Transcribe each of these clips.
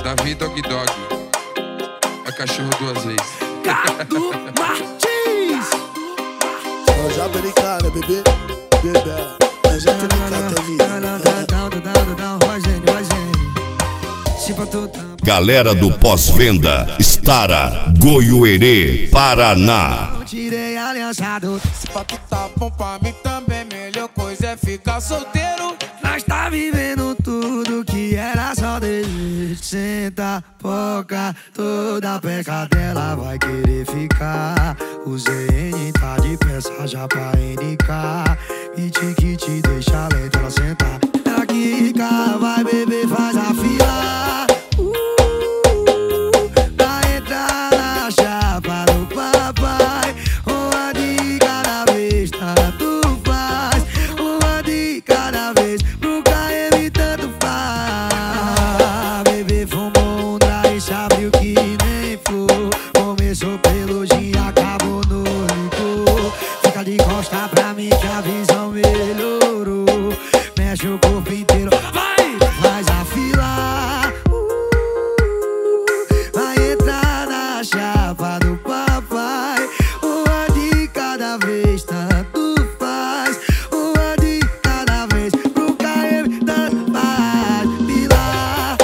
Davi Dog Dog. É cachorro duas vezes. Cadu Martins. Já americana, bebê, bebê. Mas já tem que cantar a vida. Galera do pós-venda, Stara, Goiuerê, Paraná. Tirei aliançado. Se pá que tá bom pra mim também, melhor coisa é ficar solteiro. Nós tá vivendo tudo que era só desejo. Senta, foca, toda peca dela vai querer ficar. O ZN tá de peça já pra indicar. Kit que te deixa lento, ela sentar. Ela quica, vai beber, faz a fila. Vai entrar na chapa do papai. Uma de cada vez, tanto faz. Uma de cada vez, pro KM tanto faz. Bebê fumou um dry, sabe o que nem for. Começou pelo gin, acabou no licor. Fica de costa pra mim que a visão melhorou. Mexe o corpo inteiro, vai, faz a fila. Vai entrar na chapa do papai. Uma de cada vez, tanto faz. Uma de cada vez, pro KM tanto faz. Fila,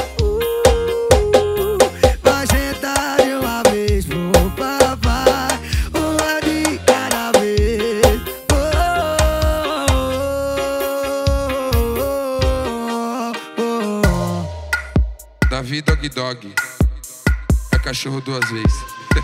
vai sentar de uma vez pro papai. Uma de cada vez. Davi Dog Dog. É cachorro duas vezes.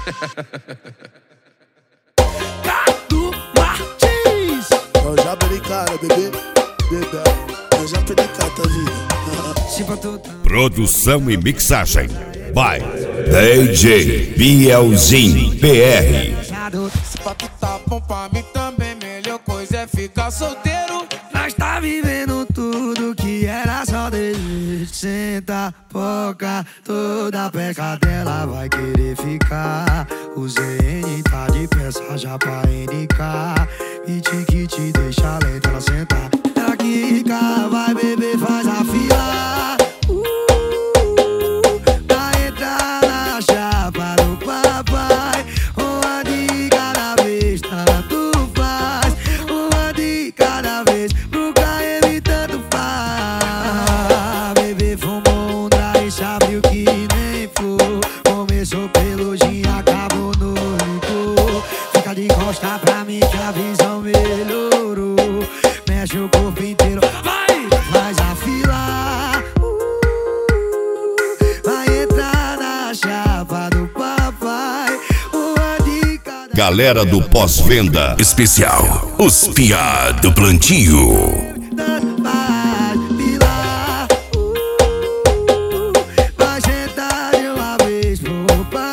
Cadu Martins. Já americana, bebê, bebê. Mas já tem que cantar a vida. Produção e mixagem by DJ Bielzinho PR. Se pá que tá bom pra mim também, melhor coisa é ficar solteiro. Nós tá vivendo tudo que era só desejo. Senta, foca, toda peca dela vai querer ficar. O ZN tá de peça já pra indicar. Kit que te deixa lento, ela sentar. Ela quica, vai beber, faz a fila. Vai entrar na chapa do papai. Uma de cada vez, tanto faz. Uma de cada vez, pro KM tanto faz. Bebê fumou um dry, sabe o que nem for. Começou pelo gin, acabou no licor. Fica de costa pra mim que a visão melhorou. Mexe o corpo inteiro, vai, faz a fila. Vai entrar na chapa do papai. Uma de cada Galera do pós-venda, especial, os piá do plantio. vai sentar de uma vez pro papai.